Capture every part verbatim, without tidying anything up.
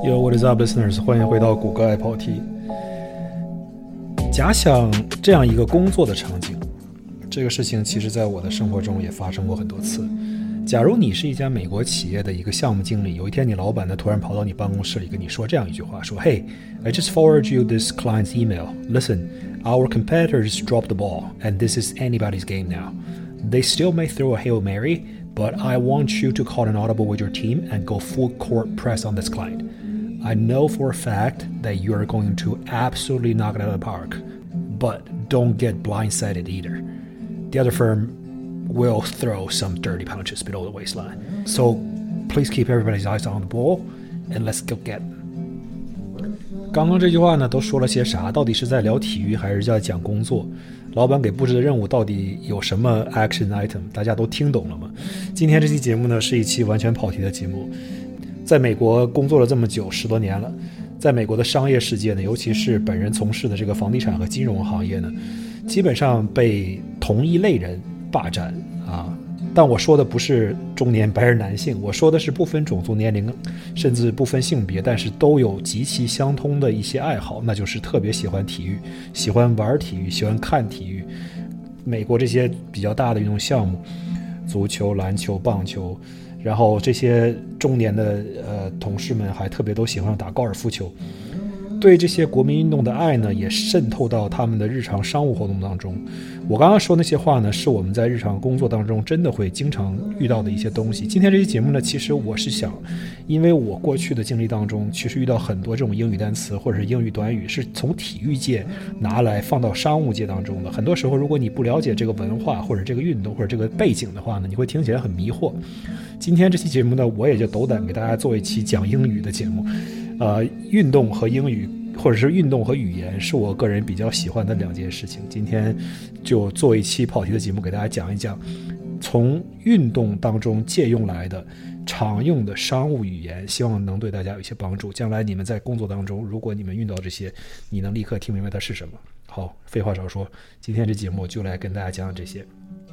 Yo, what is up, listeners? 欢迎回到谷歌爱跑题。假想这样一个工作的场景，这个事情其实在我的生活中也发生过很多次。假如你是一家美国企业的一个项目经理，有一天你老板呢突然跑到你办公室里跟你说这样一句话，说 Hey, I just forwarded you this client's email. Listen, our competitors dropped the ball, and this is anybody's game now. They still may throw a Hail Mary, but I want you to call an audible with your team and go full court press on this client.I know for a fact that you are going to absolutely knock it out of the park, but don't get blindsided either. The other firm will throw some dirty punches below the waistline. So please keep everybody's eyes on the ball, and let's go get it. 刚刚这句话呢都说了些啥？到底是在聊体育还是在讲工作？老板给布置的任务到底有什么 action item？ 大家都听懂了吗？今天这期节目呢是一期完全跑题的节目。在美国工作了这么久，十多年了，在美国的商业世界呢，尤其是本人从事的这个房地产和金融行业呢，基本上被同一类人霸占啊。但我说的不是中年白人男性，我说的是不分种族、年龄，甚至不分性别，但是都有极其相通的一些爱好，那就是特别喜欢体育，喜欢玩体育，喜欢看体育。美国这些比较大的运动项目，足球、篮球、棒球。然后这些中年的呃同事们还特别都喜欢打高尔夫球，对这些国民运动的爱呢，也渗透到他们的日常商务活动当中。我刚刚说那些话呢，是我们在日常工作当中真的会经常遇到的一些东西。今天这期节目呢，其实我是想，因为我过去的经历当中，其实遇到很多这种英语单词或者是英语短语，是从体育界拿来放到商务界当中的。很多时候，如果你不了解这个文化或者这个运动或者这个背景的话呢，你会听起来很迷惑。今天这期节目呢，我也就斗胆给大家做一期讲英语的节目。呃，运动和英语，或者是运动和语言，是我个人比较喜欢的两件事情。今天就做一期跑题的节目，给大家讲一讲从运动当中借用来的常用的商务语言，希望能对大家有一些帮助。将来你们在工作当中，如果你们遇到这些，你能立刻听明白它是什么。好，废话少说，今天这节目就来跟大家讲讲这些。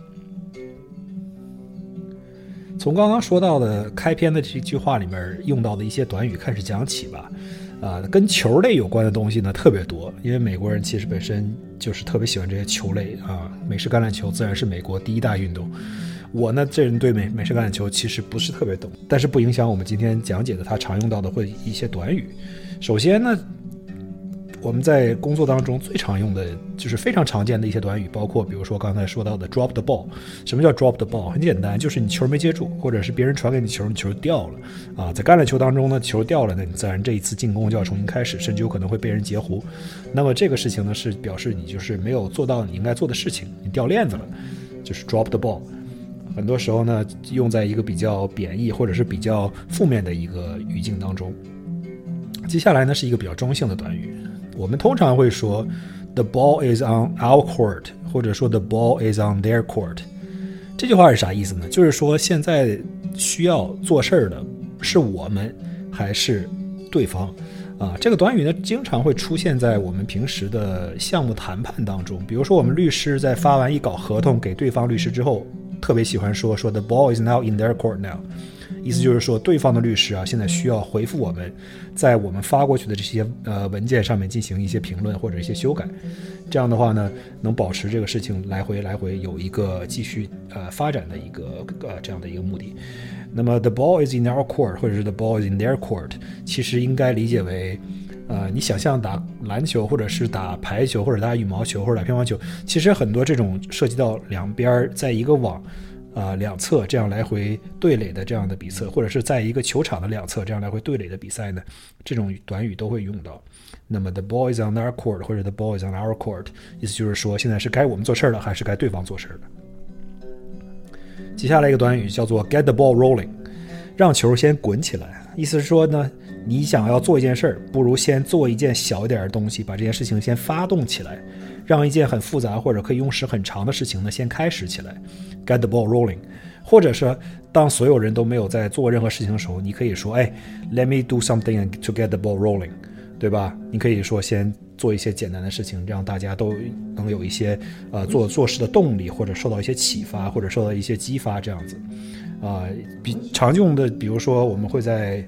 从刚刚说到的开篇的这句话里面用到的一些短语开始讲起吧，啊、呃，跟球类有关的东西呢特别多，因为美国人其实本身就是特别喜欢这些球类啊，美式橄榄球自然是美国第一大运动。我呢这人对美美式橄榄球其实不是特别懂，但是不影响我们今天讲解的它常用到的会一些短语。首先呢，我们在工作当中最常用的就是非常常见的一些短语，包括比如说刚才说到的 drop the ball。 什么叫 drop the ball？ 很简单，就是你球没接住，或者是别人传给你球，你球掉了啊。在橄榄球当中呢，球掉了，那你自然这一次进攻就要重新开始，甚至有可能会被人截胡。那么这个事情呢，是表示你就是没有做到你应该做的事情，你掉链子了，就是 drop the ball。很多时候呢，用在一个比较贬义或者是比较负面的一个语境当中。接下来呢，是一个比较中性的短语，我们通常会说 The ball is on our court， 或者说 The ball is on their court。 这句话是啥意思呢？就是说现在需要做事的是我们还是对方啊？这个短语呢，经常会出现在我们平时的项目谈判当中。比如说我们律师在发完一稿合同给对方律师之后，特别喜欢说说 The ball is now in their court now，意思就是说对方的律师啊，现在需要回复我们在我们发过去的这些呃文件上面进行一些评论或者一些修改。这样的话呢，能保持这个事情来回来回有一个继续呃发展的一个呃这样的一个目的。那么 the ball is in our court 或者是 the ball is in their court， 其实应该理解为呃，你想象打篮球或者是打排球或者打羽毛球或者打乒乓球，其实很多这种涉及到两边在一个网呃，两侧这样来回对垒的这样的比赛，或者是在一个球场的两侧这样来回对垒的比赛呢，这种短语都会用到。那么 the ball is on our court 或者 the ball is on our court， 意思就是说现在是该我们做事了还是该对方做事了。接下来一个短语叫做 get the ball rolling， 让球先滚起来。意思是说呢，你想要做一件事，不如先做一件小一点的东西，把这件事情先发动起来，让一件很复杂或者可以用时很长的事情呢先开始起来， get the ball rolling。 或者是当所有人都没有在做任何事情的时候，你可以说，哎 let me do something to get the ball rolling， 对吧？你可以说先做一些简单的事情，让大家都能有一些呃做做事的动力，或者受到一些启发，或者受到一些激发，这样子啊、呃。比常用的比如说我们会在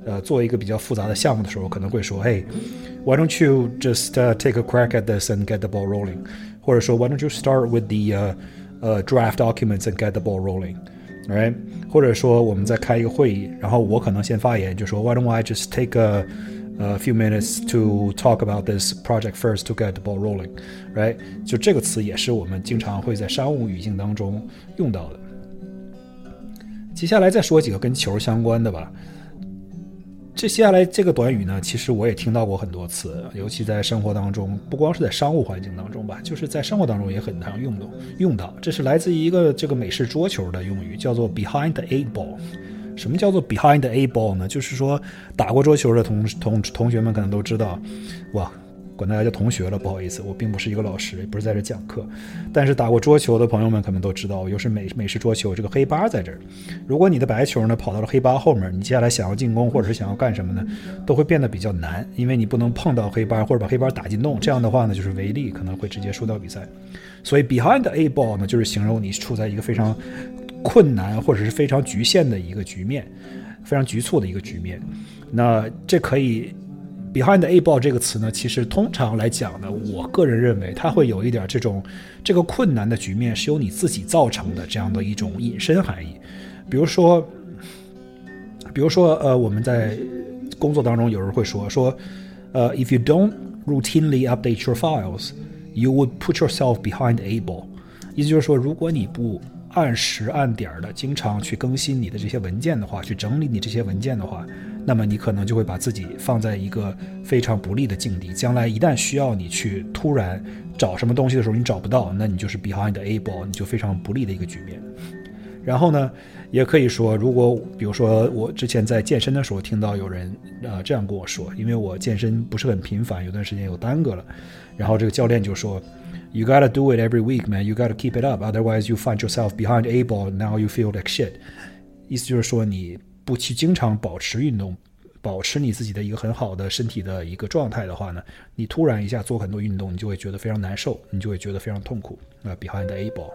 呃做一个比较复杂的项目的时候，可能会说 Hey why don't you just、uh, take a crack at this and get the ball rolling， 或者说 Why don't you start with the、uh, uh, draft documents and get the ball rolling， right？ 或者说我们在开一个会议，然后我可能先发言，就说 Why don't I just take a,a few minutes to talk about this project first to get the ball rolling， right？ 就这个词也是我们经常会在商务语境当中用到的。接下来再说几个跟球相关的吧。这接下来这个短语呢，其实我也听到过很多次，尤其在生活当中，不光是在商务环境当中吧，就是在生活当中也很常用到。用到，这是来自于一个这个美式桌球的用语，叫做 behind the eight ball。什么叫做 behind the eight ball 呢？就是说打过桌球的同同同学们可能都知道，哇，管大家叫同学了，不好意思，我并不是一个老师，也不是在这讲课。但是打过桌球的朋友们可能都知道，又是美美式桌球，这个黑八在这儿。如果你的白球呢跑到了黑八后面，你接下来想要进攻或者是想要干什么呢，都会变得比较难，因为你不能碰到黑八或者把黑八打进洞，这样的话呢就是违例，可能会直接输掉比赛。所以 behind the eight ball 呢，就是形容你处在一个非常困难或者是非常局限的一个局面，非常局促的一个局面。那这可以 behind the eight ball 这个词呢，其实通常来讲呢，我个人认为它会有一点这种这个困难的局面是由你自己造成的这样的一种引申含义。比如说比如说呃，我们在工作当中有人会说说呃 if you don't routinely update your files you would put yourself behind the eight ball， 意思就是说如果你不按时按点的经常去更新你的这些文件的话，去整理你这些文件的话，那么你可能就会把自己放在一个非常不利的境地，将来一旦需要你去突然找什么东西的时候你找不到，那你就是 behind the eight ball， 你就非常不利的一个局面。然后呢也可以说，如果比如说我之前在健身的时候听到有人呃这样跟我说，因为我健身不是很频繁，有段时间有耽搁了，然后这个教练就说You gotta do it every week, man. You gotta keep it up. Otherwise, you find yourself behind a ball. Now you feel like shit. 意思就是说，你不去经常保持运动，保持你自己的一个很好的身体的一个状态的话呢，你突然一下做很多运动，你就会觉得非常难受，你就会觉得非常痛苦。呃 ，behind a ball。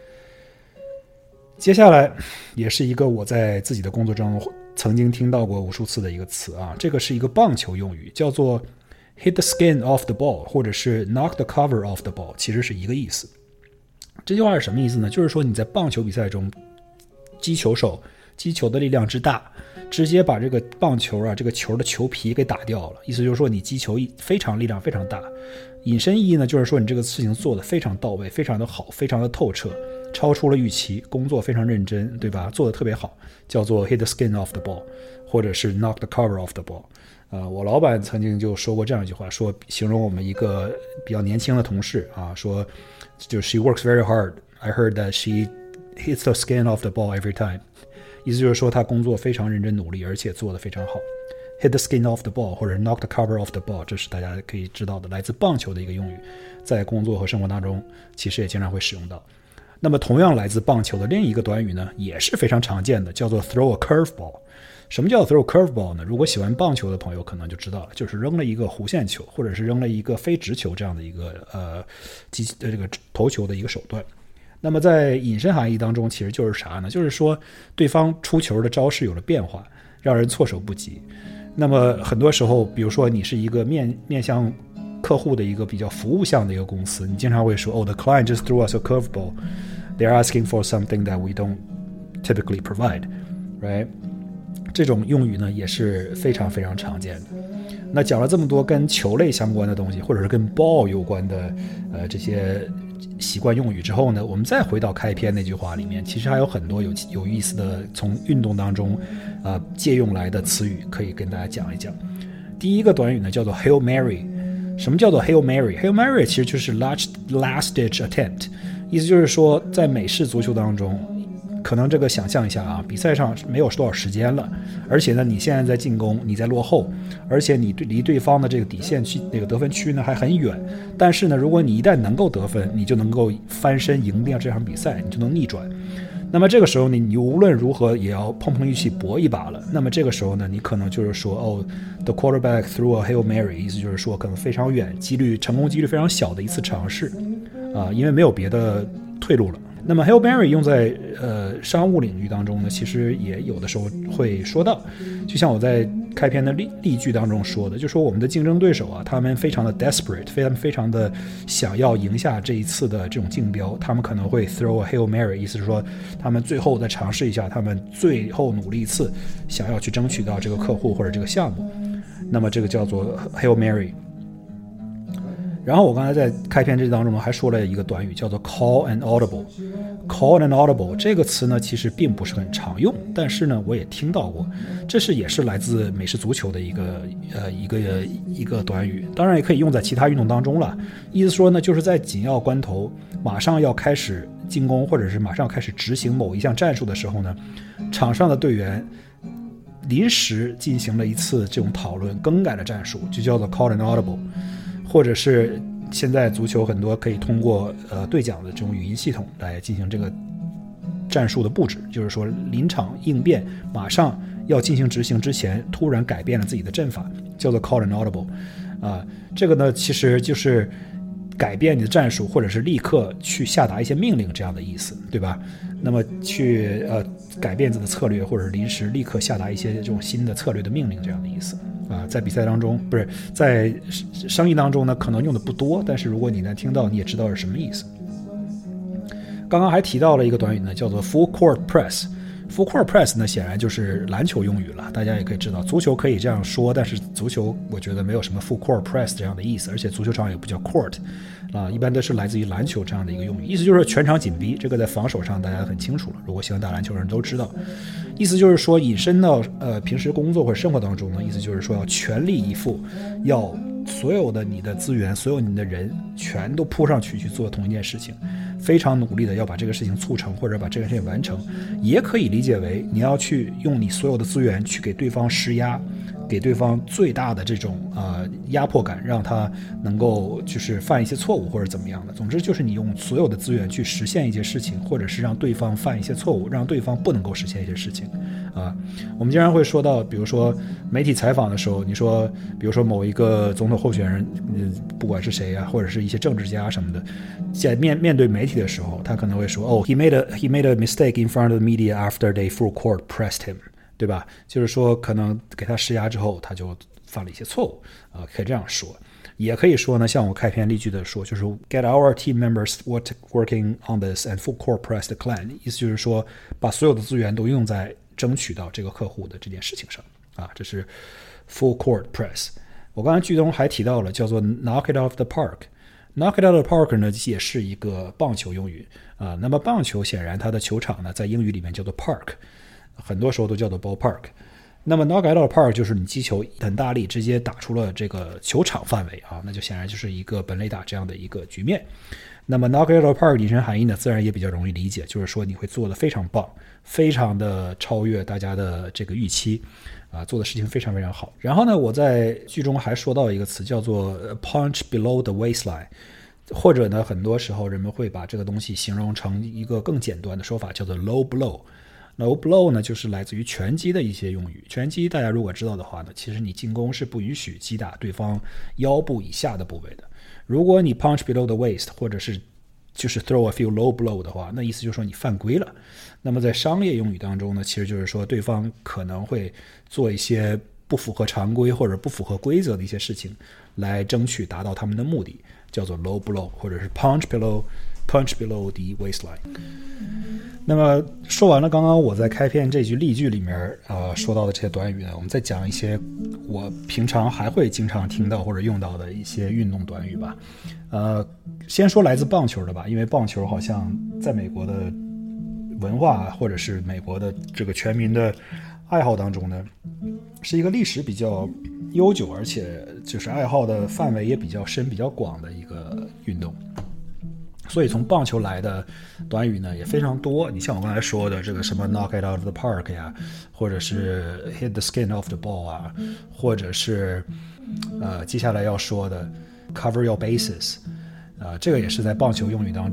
接下来也是一个我在自己的工作中曾经听到过无数次的一个词啊，这个是一个棒球用语，叫做hit the skin off the ball， 或者是 knock the cover off the ball， 其实是一个意思。这句话是什么意思呢？就是说你在棒球比赛中，击球手击球的力量之大，直接把这个棒球啊这个球的球皮给打掉了，意思就是说你击球非常力量非常大。引申意义呢，就是说你这个事情做得非常到位，非常的好，非常的透彻，超出了预期，工作非常认真，对吧？做得特别好，叫做 hit the skin off the ball， 或者是 knock the cover off the ball。呃，我老板曾经就说过这样一句话，说形容我们一个比较年轻的同事啊，说就 she works very hard. I heard that she hits the skin off the ball every time. 意思就是说她工作非常认真努力，而且做得非常好。Hit the skin off the ball 或者 knock the cover off the ball， 这是大家可以知道的来自棒球的一个用语，在工作和生活当中其实也经常会使用到。那么同样来自棒球的另一个短语呢，也是非常常见的，叫做 throw a curveball。什么叫 throw curveball 呢？如果喜欢棒球的朋友可能就知道了，就是扔了一个弧线球，或者是扔了一个非直球这样的一个呃击这个投球的一个手段。那么在引申含义当中，其实就是啥呢？就是说对方出球的招式有了变化，让人措手不及。那么很多时候，比如说你是一个面面向客户的一个比较服务向的一个公司，你经常会说，哦 ，the client just threw us a curveball. They're asking for something that we don't typically provide, right?这种用语呢也是非常非常常见的。那讲了这么多跟球类相关的东西，或者是跟 ball 有关的呃这些习惯用语之后呢，我们再回到开篇那句话里面，其实还有很多有有意思的从运动当中呃借用来的词语可以跟大家讲一讲。第一个短语呢叫做 Hail Mary。什么叫做 Hail Mary？ Hail Mary 其实就是 last last ditch attempt， 意思就是说在美式足球当中，可能这个想象一下啊，比赛上没有多少时间了，而且呢，你现在在进攻，你在落后，而且你离对方的这个底线区那个得分区呢还很远。但是呢，如果你一旦能够得分，你就能够翻身赢掉这场比赛，你就能逆转。那么这个时候呢，你无论如何也要碰碰运气搏一把了。那么这个时候呢，你可能就是说，哦 ，the quarterback threw a Hail Mary， 意思就是说可能非常远，几率成功几率非常小的一次尝试，啊、呃，因为没有别的退路了。那么 Hail Mary 用在呃商务领域当中呢，其实也有的时候会说到，就像我在开篇的例例句当中说的，就说我们的竞争对手啊，他们非常的 desperate， 非常非常的想要赢下这一次的这种竞标，他们可能会 throw a Hail Mary， 意思是说他们最后再尝试一下，他们最后努力一次，想要去争取到这个客户或者这个项目，那么这个叫做 Hail Mary。然后我刚才在开篇这当中还说了一个短语叫做 call and audible。 call and audible 这个词呢其实并不是很常用，但是呢我也听到过，这是也是来自美式足球的一个呃一个一个短语，当然也可以用在其他运动当中了。意思说呢，就是在紧要关头马上要开始进攻，或者是马上要开始执行某一项战术的时候呢，场上的队员临时进行了一次这种讨论，更改了战术，就叫做 call and audible。或者是现在足球很多可以通过呃对讲的这种语音系统来进行这个战术的布置，就是说临场应变，马上要进行执行之前突然改变了自己的阵法，叫做 call and audible。啊，这个呢其实就是改变你的战术，或者是立刻去下达一些命令这样的意思，对吧？那么去呃改变自己的策略，或者是临时立刻下达一些这种新的策略的命令这样的意思。啊，在比赛当中，不是在生意当中呢，可能用的不多，但是如果你能听到，你也知道是什么意思。刚刚还提到了一个短语呢，叫做 full court press。full court press 呢，显然就是篮球用语了。大家也可以知道，足球可以这样说，但是足球我觉得没有什么 full court press 这样的意思，而且足球场也不叫 court， 啊，一般都是来自于篮球这样的一个用语，意思就是全场紧逼。这个在防守上大家很清楚了，如果喜欢打篮球的人都知道。意思就是说，引申到呃平时工作或者生活当中呢，意思就是说要全力以赴，要所有的你的资源，所有你的人全都扑上去去做同一件事情，非常努力的要把这个事情促成，或者把这个事情完成。也可以理解为你要去用你所有的资源去给对方施压，给对方最大的这种呃压迫感，让他能够就是犯一些错误或者怎么样的。总之就是你用所有的资源去实现一件事情，或者是让对方犯一些错误，让对方不能够实现一些事情啊。我们经常会说到，比如说媒体采访的时候，你说比如说某一个总统候选人，嗯，不管是谁啊，或者是一些政治家什么的，在面面对媒体的时候，他可能会说，哦 he made a he made a mistake in front of the media after they full court pressed him，对吧？就是说可能给他施压之后他就犯了一些错误，呃，可以这样说。也可以说呢，像我开篇例句的说，就是 get our team members what working on this and full court press the client， 意思就是说把所有的资源都用在争取到这个客户的这件事情上啊，这是 full court press。 我刚才句中还提到了叫做 knock it off the park。 knock it off the park 呢也是一个棒球用语啊。那么棒球显然它的球场呢在英语里面叫做 park，很多时候都叫做 ballpark。 那么 knock it out of park 就是你击球很大力直接打出了这个球场范围啊，那就显然就是一个本垒打这样的一个局面。那么 knock it out of park 引申含义呢自然也比较容易理解，就是说你会做得非常棒，非常的超越大家的这个预期啊，做的事情非常非常好。然后呢，我在剧中还说到一个词叫做 punch below the waistline，或者呢很多时候人们会把这个东西形容成一个更简单的说法，叫做 low blow。low blow 呢就是来自于拳击的一些用语。拳击大家如果知道的话呢，其实你进攻是不允许击打对方腰部以下的部位的。如果你 punch below the waist 或者是就是 throw a few low blow 的话，那意思就是说你犯规了。那么在商业用语当中呢，其实就是说对方可能会做一些不符合常规或者不符合规则的一些事情来争取达到他们的目的，叫做 low blow 或者是 punch below punch below the waistline。 那么说完了刚刚我在开篇这句例句里面呃说到的这些短语呢，我们再讲一些我平常还会经常听到或者用到的一些运动短语吧。呃，先说来自棒球的吧，因为棒球好像在美国的文化或者是美国的这个全民的爱好当中呢，是一个历史比较悠久，而且就是爱好的范围也比较深比较广的一个运动。所以从棒球来的短语呢也非常多，你像我刚才说的这个什么 knock it out of the park 呀，或者是 hit the skin off the ball 啊，或者是呃接下来要说的 cover your bases， 呃，这个也是在棒球用语当中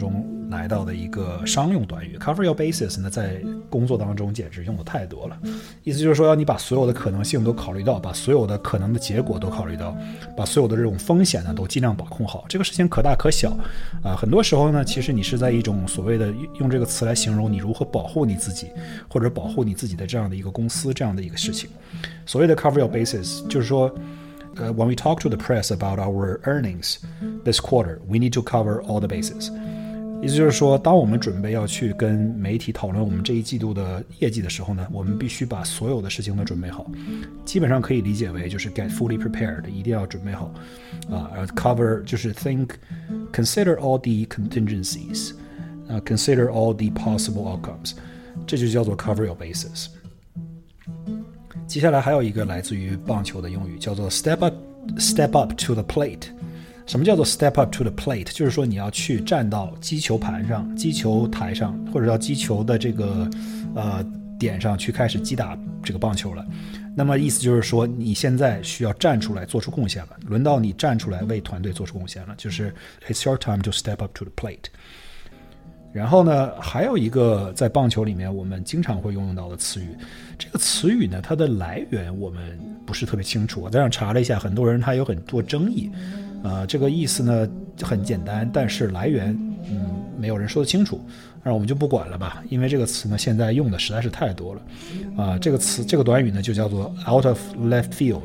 来到的一个商用短语。 Cover your bases 呢，在工作当中简直用的太多了，意思就是说要你把所有的可能性都考虑到，把所有的可能的结果都考虑到，把所有的这种风险呢都尽量把控好。这个事情可大可小啊、呃，很多时候呢，其实你是在一种所谓的用这个词来形容你如何保护你自己，或者保护你自己的这样的一个公司这样的一个事情。所谓的 cover your bases 就是说Uh, when we talk to the press about our earnings this quarter, we need to cover all the bases. 意思就是说，当我们准备要去跟媒体讨论我们这一季度的业绩的时候呢，我们必须把所有的事情都准备好。基本上可以理解为就是 get fully prepared， 一定要准备好。啊、uh, ，cover 就是 think, consider all the contingencies, uh, consider all the possible outcomes， 这就叫做 cover your bases。接下来还有一个来自于棒球的用语，叫做 step up step up to the plate。 什么叫做 step up to the plate？ 就是说你要去站到击球盘上、击球台上，或者到击球的这个呃点上去开始击打这个棒球了。那么意思就是说你现在需要站出来做出贡献了，轮到你站出来为团队做出贡献了，就是 it's your time to step up to the plate。然后呢，还有一个在棒球里面我们经常会用到的词语，这个词语呢，它的来源我们不是特别清楚。我在上查了一下，很多人他有很多争议。呃，这个意思呢很简单，但是来源嗯没有人说得清楚，那我们就不管了吧，因为这个词呢现在用的实在是太多了。啊、呃，这个词这个短语呢就叫做 out of left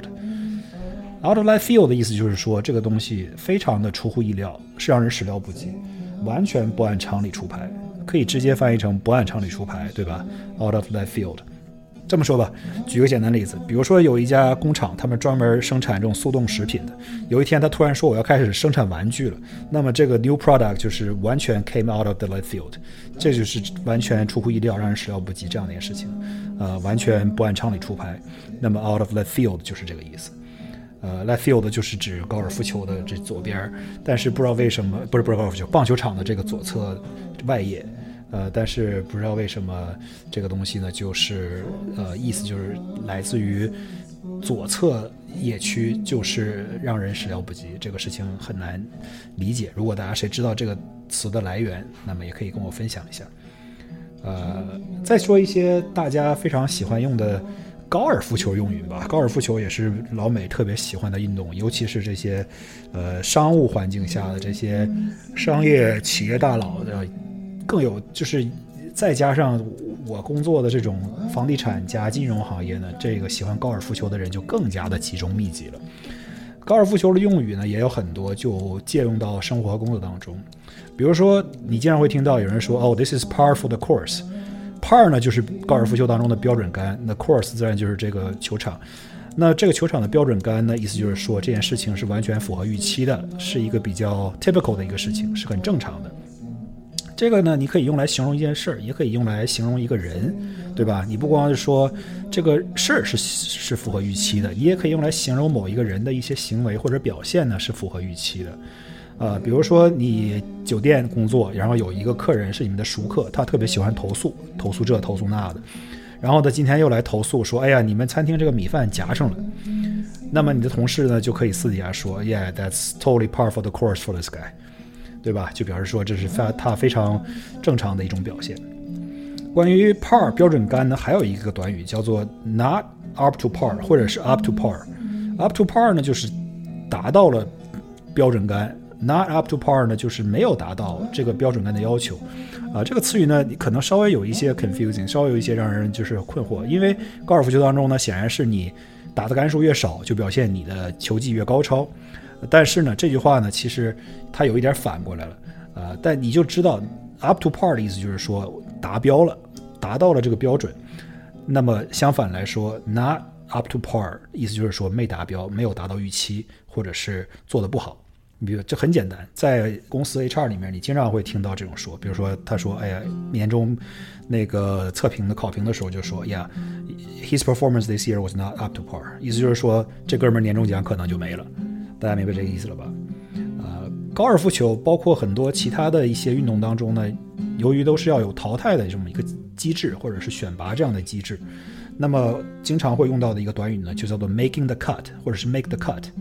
field。out of left field 的意思就是说这个东西非常的出乎意料，是让人始料不及。完全不按常理出牌，可以直接翻译成不按常理出牌，对吧？ Out of left field。 这么说吧，举个简单例子，比如说有一家工厂，他们专门生产这种速冻食品的，有一天他突然说我要开始生产玩具了，那么这个 new product 就是完全 came out of the left field， 这就是完全出乎意料，让人始料不及这样的一件事情，呃，完全不按常理出牌。那么 out of left field 就是这个意思。呃 left field 就是指高尔夫球的这左边，但是不知道为什么，不是不是高尔夫球，棒球场的这个左侧外野，呃，但是不知道为什么这个东西呢，就是呃意思就是来自于左侧野区，就是让人始料不及，这个事情很难理解。如果大家谁知道这个词的来源，那么也可以跟我分享一下。呃，再说一些大家非常喜欢用的高尔夫球用语吧。高尔夫球也是老美特别喜欢的运动，尤其是这些呃商务环境下的这些商业企业大佬的，更有就是再加上我工作的这种房地产加金融行业呢，这个喜欢高尔夫球的人就更加的集中密集了。高尔夫球的用语呢也有很多，就借用到生活和工作当中。比如说你经常会听到有人说哦 this is par for the course。par 呢就是高尔夫球当中的标准杆，那 course 自然就是这个球场。那这个球场的标准杆呢，意思就是说这件事情是完全符合预期的，是一个比较 typical 的一个事情，是很正常的。这个呢，你可以用来形容一件事儿，也可以用来形容一个人，对吧？你不光是说这个事儿是是符合预期的，你也可以用来形容某一个人的一些行为或者表现呢是符合预期的。呃，比如说你酒店工作，然后有一个客人是你们的熟客，他特别喜欢投诉，投诉这投诉那的，然后他今天又来投诉说，哎呀，你们餐厅这个米饭夹上了。那么你的同事呢就可以私底下说 ，Yeah, that's totally par for the course for this guy， 对吧？就表示说这是他非常正常的一种表现。关于 par 标准杆呢，还有一个短语叫做 not up to par， 或者是 up to par。up to par 呢就是达到了标准杆。Not up to par 呢，就是没有达到这个标准杆的要求，啊、呃，这个词语呢可能稍微有一些 confusing， 稍微有一些让人就是困惑，因为高尔夫球当中呢，显然是你打的杆数越少，就表现你的球技越高超，但是呢，这句话呢，其实它有一点反过来了，啊、呃，但你就知道 up to par 的意思就是说达标了，达到了这个标准，那么相反来说 ，not up to par 意思就是说没达标，没有达到预期，或者是做得不好。比如这很简单，在公司 H R 里面你经常会听到这种说，比如说他说哎呀年终那个测评的考评的时候就说呀 his performance this year was not up to par， 意思就是说这哥们年终奖可能就没了，大家明白这个意思了吧？呃，高尔夫球包括很多其他的一些运动当中呢，由于都是要有淘汰的这么一个机制或者是选拔这样的机制，那么经常会用到的一个短语呢就叫做 making the cut 或者是 make the cut。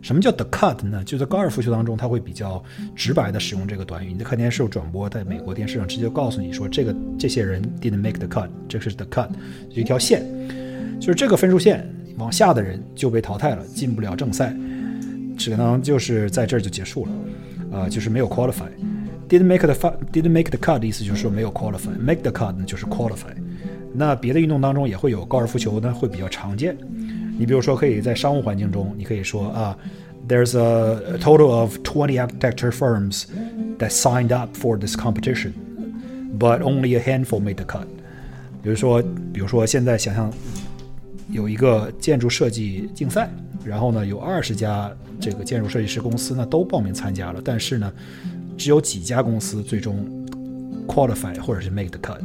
什么叫 the cut 呢？就在高尔夫球当中，它会比较直白的使用这个短语。你在看电视转播，在美国电视上直接告诉你说，这个这些人 didn't make the cut， 这是 the cut， 就一条线，就是这个分数线往下的人就被淘汰了，进不了正赛，只能就是在这儿就结束了，呃，就是没有 qualify。didn't make the didn't make the cut 的意思就是说没有 qualify，make the cut 呢就是 qualify。那别的运动当中也会有，高尔夫球呢会比较常见。你比如说，可以在商务环境中，你可以说啊、uh, ，There's a total of twenty architecture firms that signed up for this competition, but only a handful made the cut。比如说，比如说现在想象有一个建筑设计竞赛，然后呢有二十家这个建筑设计师公司呢都报名参加了，但是呢只有几家公司最终 qualify 或者是 make the cut。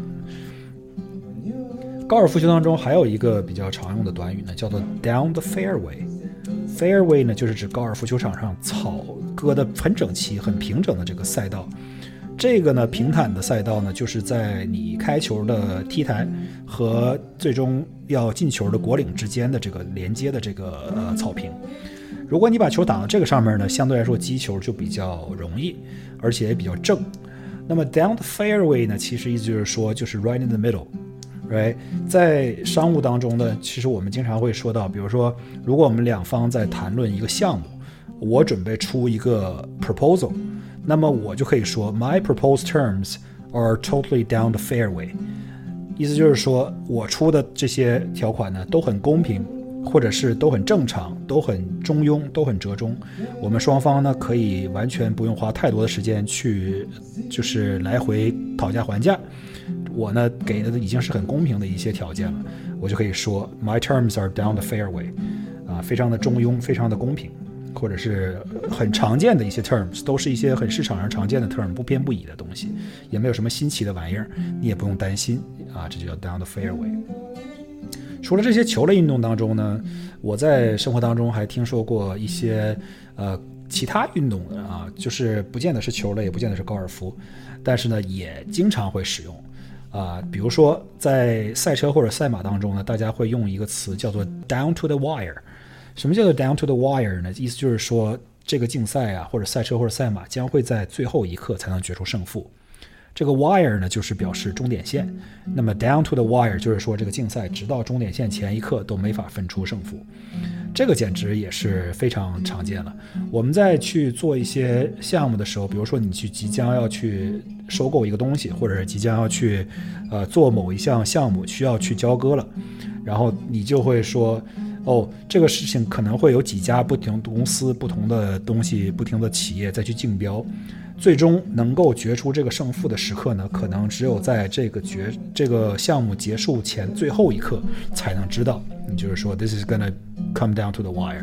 高尔夫球当中还有一个比较常用的短语呢，叫做 down the fairway。fairway 呢，就是指高尔夫球场上草割得很整齐、很平整的这个赛道。这个呢，平坦的赛道呢，就是在你开球的 T 台和最终要进球的果岭之间的这个连接的这个呃草坪。如果你把球打到这个上面呢，相对来说击球就比较容易，而且也比较正。那么 down the fairway 呢，其实意思就是说，就是 right in the middle。Right? 在商务当中呢，其实我们经常会说到，比如说，如果我们两方在谈论一个项目，我准备出一个 proposal， 那么我就可以说 My proposed terms are totally down the fairway。意思就是说我出的这些条款呢都很公平，或者是都很正常，都很中庸，都很折中。我们双方呢可以完全不用花太多的时间去，就是来回讨价还价。我呢给的已经是很公平的一些条件了，我就可以说 My terms are down the fairway， 啊，非常的中庸，非常的公平，或者是很常见的一些 terms， 都是一些很市场上常见的 term， 不偏不倚的东西，也没有什么新奇的玩意儿，你也不用担心啊，这就叫 down the fairway。除了这些球类运动当中呢，我在生活当中还听说过一些呃其他运动啊，就是不见得是球类，也不见得是高尔夫，但是呢也经常会使用。啊、呃，比如说在赛车或者赛马当中呢，大家会用一个词叫做 down to the wire。什么叫做 down to the wire 呢？意思就是说这个竞赛啊，或者赛车或者赛马将会在最后一刻才能决出胜负。这个 wire 呢，就是表示终点线。那么 down to the wire 就是说这个竞赛直到终点线前一刻都没法分出胜负。这个简直也是非常常见了。我们在去做一些项目的时候，比如说你去即将要去收购一个东西，或者是即将要去呃做某一项项目需要去交割了，然后你就会说哦，这个事情可能会有几家不同的公司、不同的东西、不同的企业再去竞标，最终能够决出这个胜负的时刻呢，可能只有在这个决这个项目结束前最后一刻才能知道。你就是说 ，this is gonna come down to the wire。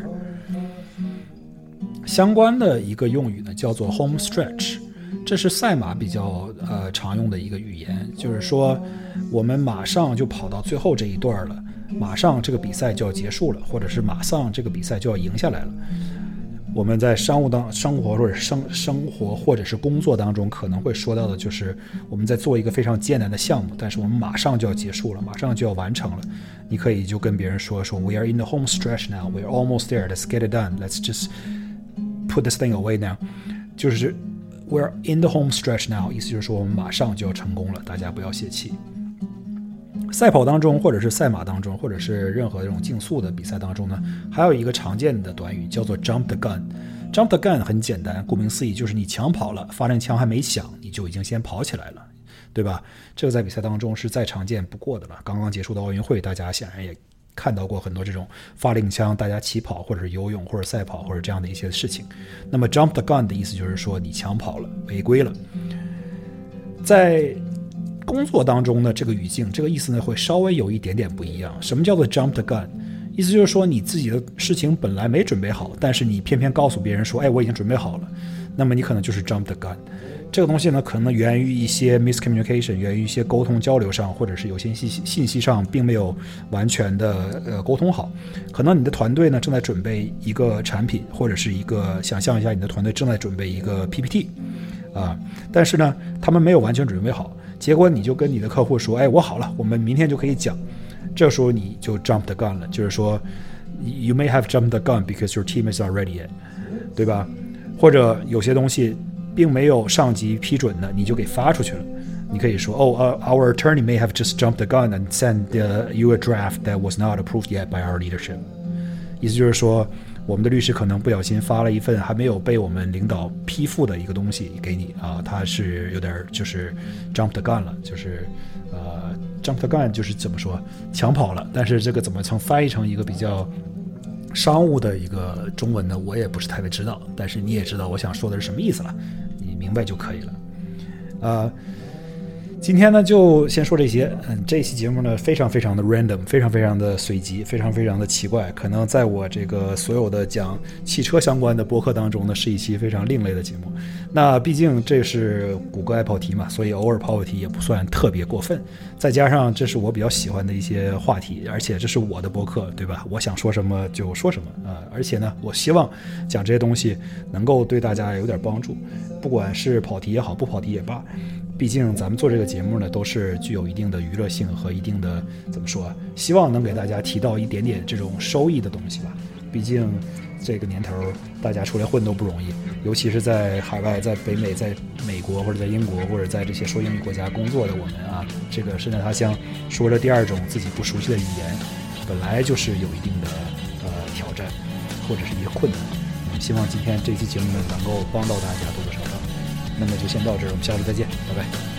相关的一个用语呢，叫做 home stretch， 这是赛马比较呃常用的一个语言，就是说我们马上就跑到最后这一段了，马上这个比赛就要结束了，或者是马上这个比赛就要赢下来了。我们在商务当生活或者生生活或者是工作当中可能会说到的就是我们在做一个非常艰难的项目，但是我们马上就要结束了，马上就要完成了。你可以就跟别人说说 We are in the home stretch now, we are almost there, let's get it done, let's just put this thing away now。 就是 We are in the home stretch now， 意思就是说我们马上就要成功了，大家不要泄气。赛跑当中或者是赛马当中或者是任何这种竞速的比赛当中呢，还有一个常见的短语叫做 jump the gun。 jump the gun 很简单，顾名思义就是你抢跑了，发令枪还没响你就已经先跑起来了，对吧？这个在比赛当中是再常见不过的了。刚刚结束的奥运会，大家显然也看到过很多这种发令枪大家起跑或者是游泳或者赛跑或者这样的一些事情。那么 jump the gun 的意思就是说你抢跑了，违规了。在工作当中呢，这个语境这个意思呢会稍微有一点点不一样。什么叫做 jump the gun？ 意思就是说你自己的事情本来没准备好，但是你偏偏告诉别人说，哎，我已经准备好了，那么你可能就是 jump the gun。 这个东西呢可能源于一些 miscommunication， 源于一些沟通交流上，或者是有些信息信息上并没有完全的呃沟通好。可能你的团队呢正在准备一个产品，或者是一个想象一下你的团队正在准备一个 P P T 啊，但是呢他们没有完全准备好，结果你就跟你的客户说，哎，我好了，我们明天就可以讲。这时候你就 jump the gun 了，就是说 you may have jumped the gun because your team is not ready yet， 对吧？或者有些东西并没有上级批准的，你就给发出去了。你可以说，哦、oh, uh, our attorney may have just jumped the gun and sent uh, you a draft that was not approved yet by our leadership。意思就是说，我们的律师可能不小心发了一份还没有被我们领导批复的一个东西给你啊，他是有点就是 jump the gun 了，就是呃 jump the gun 就是怎么说抢跑了，但是这个怎么曾翻译成一个比较商务的一个中文呢，我也不是太知道，但是你也知道我想说的是什么意思了，你明白就可以了。呃今天呢就先说这些，嗯，这期节目呢非常非常的 random， 非常非常的随机，非常非常的奇怪，可能在我这个所有的讲汽车相关的播客当中呢，是一期非常另类的节目。那毕竟这是谷歌爱跑题嘛，所以偶尔跑跑题也不算特别过分。再加上这是我比较喜欢的一些话题，而且这是我的播客，对吧？我想说什么就说什么啊、呃！而且呢，我希望讲这些东西能够对大家有点帮助，不管是跑题也好，不跑题也罢。毕竟咱们做这个节目呢，都是具有一定的娱乐性和一定的怎么说，希望能给大家提到一点点这种收益的东西吧。毕竟这个年头大家出来混都不容易，尤其是在海外，在北美，在美国或者在英国或者在这些说英语国家工作的我们啊，这个身在他乡说着第二种自己不熟悉的语言，本来就是有一定的呃挑战或者是一些困难。希望今天这期节目呢能够帮到大家多多少少。那么就先到这儿，我们下次再见，拜拜。